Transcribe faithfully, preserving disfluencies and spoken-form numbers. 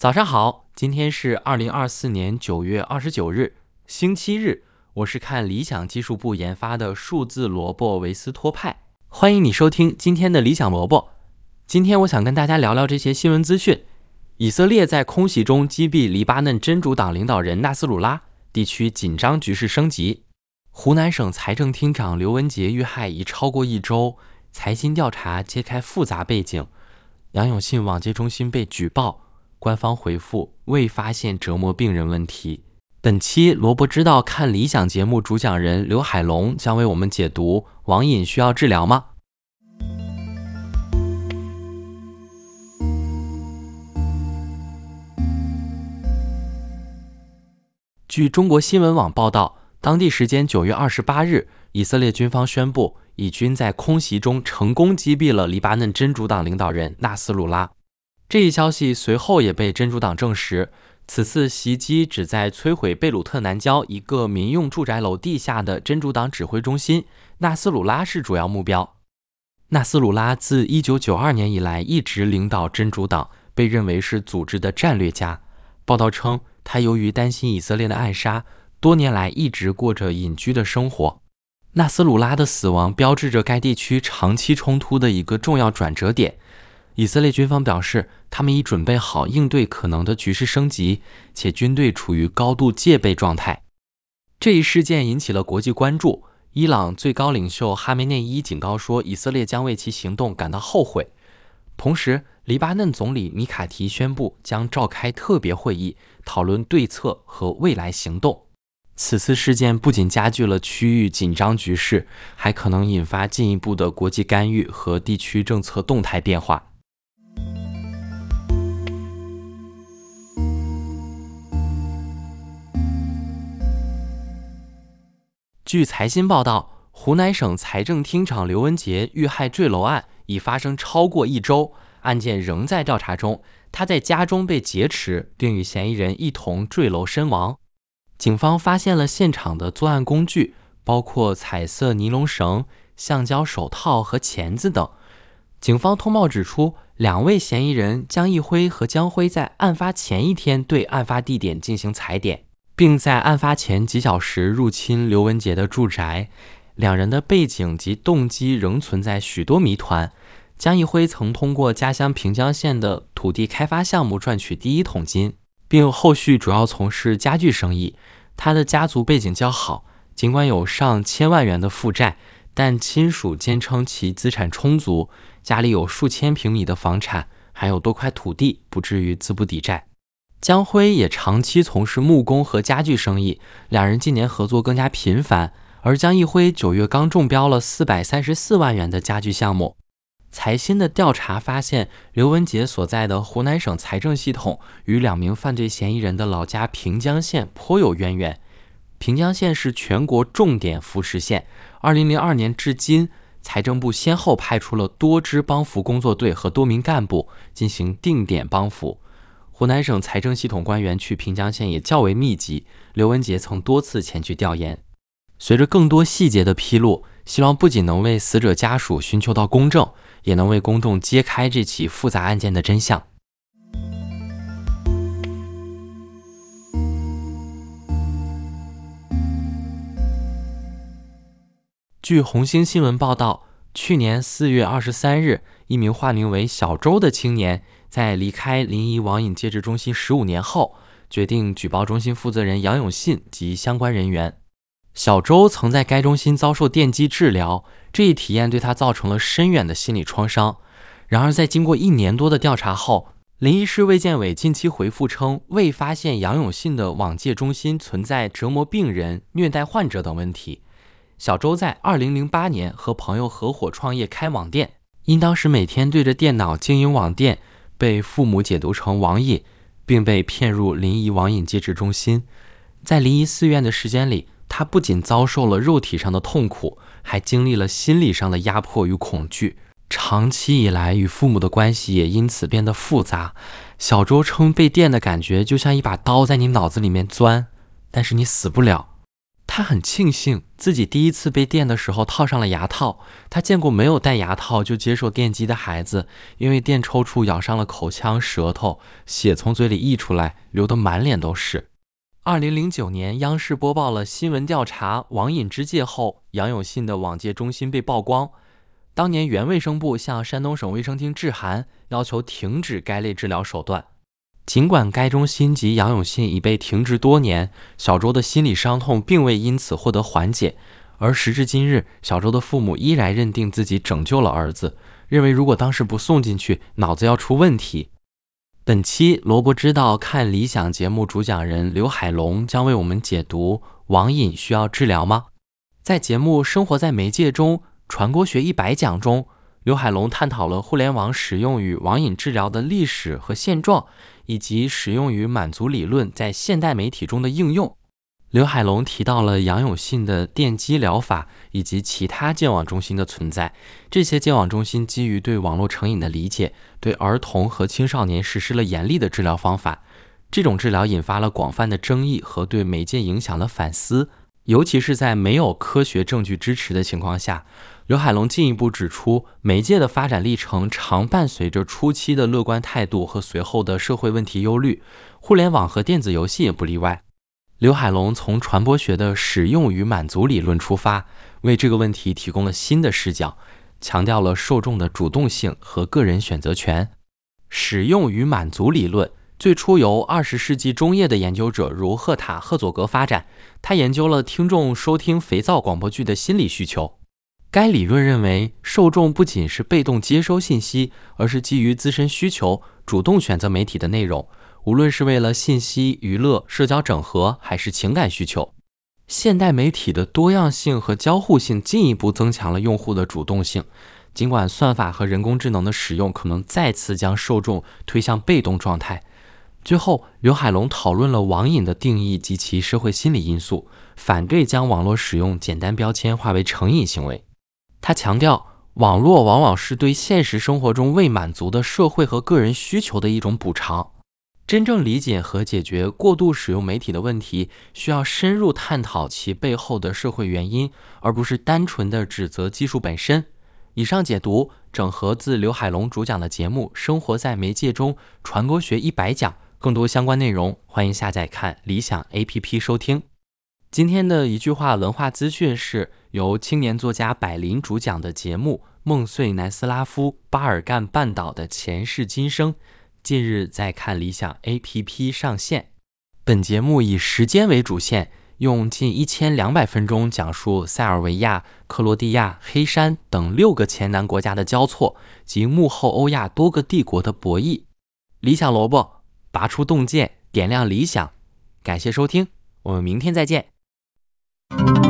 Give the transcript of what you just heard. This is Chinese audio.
早上好，今天是二零二四年九月二十九日，星期日。我是看理想技术部研发的数字萝卜维斯托派，欢迎你收听今天的理想萝卜。今天我想跟大家聊聊这些新闻资讯。以色列在空袭中击毙黎巴嫩真主党领导人纳斯鲁拉，地区紧张局势升级。湖南省财政厅长刘文杰遇害已超过一周，财新调查揭开复杂背景。杨永信网戒中心被举报，官方回复未发现折磨病人问题。本期萝卜知道看理想节目主讲人刘海龙将为我们解读网瘾需要治疗吗？据中国新闻网报道，当地时间九月二十八日，以色列军方宣布，以军在空袭中成功击毙了黎巴嫩真主党领导人纳斯鲁拉。这一消息随后也被真主党证实，此次袭击旨在摧毁贝鲁特南郊一个民用住宅楼地下的真主党指挥中心，纳斯鲁拉是主要目标。纳斯鲁拉自一九九二年以来一直领导真主党，被认为是组织的战略家。报道称，他由于担心以色列的暗杀，多年来一直过着隐居的生活。纳斯鲁拉的死亡标志着该地区长期冲突的一个重要转折点。以色列军方表示，他们已准备好应对可能的局势升级，且军队处于高度戒备状态。这一事件引起了国际关注。伊朗最高领袖哈梅内伊警告说，以色列将为其行动感到后悔。同时，黎巴嫩总理米卡提宣布将召开特别会议，讨论对策和未来行动。此次事件不仅加剧了区域紧张局势，还可能引发进一步的国际干预和地区政策动态变化。据财新报道，湖南省财政厅长刘文杰遇害坠楼案已发生超过一周，案件仍在调查中。他在家中被劫持，并与嫌疑人一同坠楼身亡。警方发现了现场的作案工具，包括彩色尼龙绳、橡胶手套和钳子等。警方通报指出，两位嫌疑人江一辉和江辉在案发前一天对案发地点进行踩点，并在案发前几小时入侵刘文杰的住宅。两人的背景及动机仍存在许多谜团。江一辉曾通过家乡平江县的土地开发项目赚取第一桶金，并后续主要从事家具生意。他的家族背景较好，尽管有上千万元的负债，但亲属坚称其资产充足，家里有数千平米的房产，还有多块土地，不至于资不抵债。江辉也长期从事木工和家具生意，两人近年合作更加频繁，而江一辉九月刚中标了四百三十四万元的家具项目。财新的调查发现，刘文杰所在的湖南省财政系统与两名犯罪嫌疑人的老家平江县颇有渊源。平江县是全国重点扶持县，二零零二年至今，财政部先后派出了多支帮扶工作队和多名干部进行定点帮扶。湖南省财政系统官员去平江县也较为密集，刘文杰曾多次前去调研。随着更多细节的披露，希望不仅能为死者家属寻求到公正，也能为公众揭开这起复杂案件的真相。据红星新闻报道，去年四月二十三日，一名化名为小周的青年在离开临沂网瘾戒治中心十五年后，决定举报中心负责人杨永信及相关人员。小周曾在该中心遭受电击治疗，这一体验对他造成了深远的心理创伤。然而在经过一年多的调查后，临沂市卫健委近期回复称，未发现杨永信的网戒中心存在折磨病人、虐待患者等问题。小周在二零零八年和朋友合伙创业开网店，因当时每天对着电脑经营网店，被父母解读成网瘾，并被骗入临沂网瘾戒治中心。在临沂寺院的时间里，他不仅遭受了肉体上的痛苦，还经历了心理上的压迫与恐惧。长期以来，与父母的关系也因此变得复杂。小周称，被电的感觉就像一把刀在你脑子里面钻，但是你死不了。 他很庆幸自己第一次被电的时候套上了牙套，他见过没有戴牙套就接受电击的孩子，因为电抽搐咬伤了口腔、舌头，血从嘴里溢出来，流得满脸都是。二零零九年，央视播报了新闻调查网瘾之戒后，杨永信的网戒中心被曝光。当年原卫生部向山东省卫生厅致函，要求停止该类治疗手段。尽管该中心及杨永信已被停职多年，小周的心理伤痛并未因此获得缓解，而时至今日，小周的父母依然认定自己拯救了儿子，认为如果当时不送进去，脑子要出问题。本期萝卜知道看理想节目主讲人刘海龙将为我们解读网瘾需要治疗吗？在节目《生活在媒介中》传播学一百讲中，刘海龙探讨了互联网使用与网瘾治疗的历史和现状，以及使用与满足理论在现代媒体中的应用。刘海龙提到了杨永信的电击疗法以及其他戒网中心的存在，这些戒网中心基于对网络成瘾的理解，对儿童和青少年实施了严厉的治疗方法。这种治疗引发了广泛的争议和对媒介影响的反思，尤其是在没有科学证据支持的情况下。刘海龙进一步指出，媒介的发展历程常伴随着初期的乐观态度和随后的社会问题忧虑，互联网和电子游戏也不例外。刘海龙从传播学的使用与满足理论出发，为这个问题提供了新的视角，强调了受众的主动性和个人选择权。使用与满足理论最初由二十世纪中叶的研究者如赫塔·赫佐格发展，他研究了听众收听肥皂广播剧的心理需求。该理论认为，受众不仅是被动接收信息，而是基于自身需求主动选择媒体的内容，无论是为了信息、娱乐、社交整合，还是情感需求。现代媒体的多样性和交互性进一步增强了用户的主动性，尽管算法和人工智能的使用可能再次将受众推向被动状态。最后，刘海龙讨论了网瘾的定义及其社会心理因素，反对将网络使用简单标签化为成瘾行为。他强调，网络往往是对现实生活中未满足的社会和个人需求的一种补偿。真正理解和解决过度使用媒体的问题，需要深入探讨其背后的社会原因，而不是单纯的指责技术本身。以上解读整合自刘海龙主讲的节目《生活在媒介中》传播学一百讲，更多相关内容欢迎下载看理想 A P P 收听。今天的一句话文化资讯是由青年作家百灵主讲的节目《梦碎南斯拉夫巴尔干半岛的前世今生》，近日在看理想 A P P 上线。本节目以时间为主线，用近一千两百分钟讲述塞尔维亚、克罗地亚、黑山等六个前南国家的交错及幕后欧亚多个帝国的博弈。理想萝卜，拔出洞见，点亮理想。感谢收听，我们明天再见。